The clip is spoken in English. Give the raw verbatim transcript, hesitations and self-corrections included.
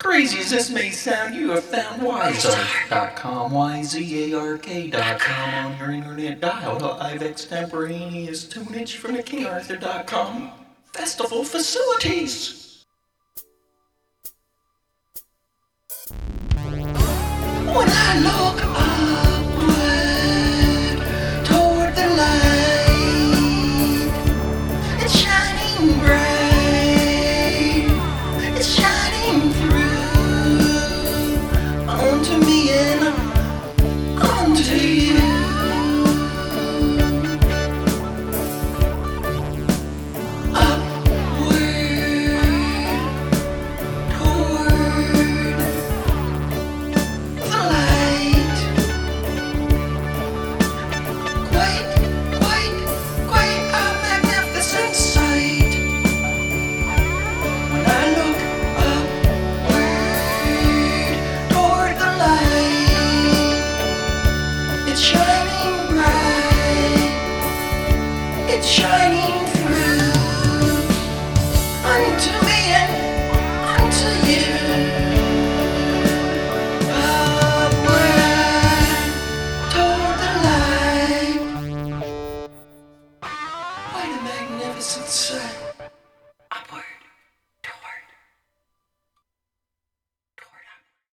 Crazy as this may sound, you have found Wyzark dot com, Y Z A R K dot com on your internet dial. Live extemporaneous tunage from the King Arthur dot com festival facilities. When I look upward toward the light, it's shining bright, it's shining through onto me and onto you. It's shining through unto me and unto you. Upward toward the light. What a magnificent sight.